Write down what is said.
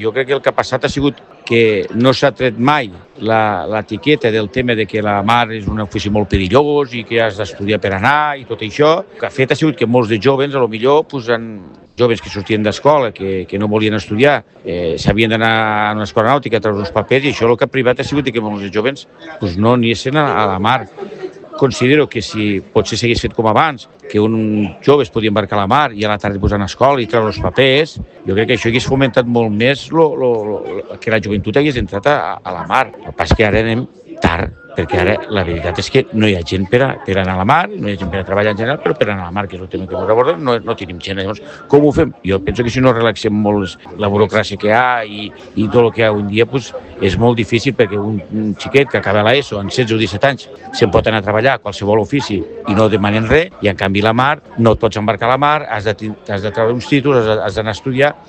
Jo crec que el que ha passat ha sigut que no s'ha tret mai l'etiqueta del tema de que la mar és un ofici molt perillós i que has d'estudiar per anar i tot això. El que ha fet ha sigut que molts de jóvens, a lo millor, jóvens que sortien d'escola, que no volien estudiar, s'havien d'anar a una escola nàutica a treure uns papers, i això el que ha privat ha sigut que molts de jóvens no anessin a la mar. Considero que si potser s'hagués fet com abans, que un jove es podia embarcar a la mar i a la tarda posar a l'escola i treure els papers, jo crec que això hagués fomentat molt més que la joventut hagués entrat a la mar. El que passa és que ara anem tard, perquè ara la veritat és que no hi ha gent per anar a la mar, no hi ha gent per a treballar en general, però per anar a la mar, que és el tema que ens aborda, no tenim gent. Llavors, com ho fem? Jo penso que si no relaxem molt la burocràcia que hi ha i tot el que hi ha avui en dia, és molt difícil, perquè un xiquet que acaba l'ESO amb 16 o 17 anys se'n pot anar a treballar a qualsevol ofici i no demanen res, i en canvi la mar no et pots embarcar a la mar, has de treure uns títols, has d'anar a estudiar.